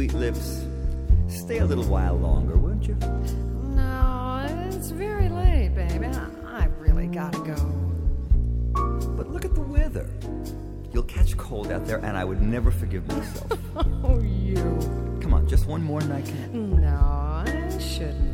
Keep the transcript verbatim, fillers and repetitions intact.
sweet lips, stay a little while longer, won't you? No, it's very late, baby. I, I really gotta go. But look at the weather. You'll catch cold out there, and I would never forgive myself. Oh, you. Come on, just one more night. Can... No, I shouldn't.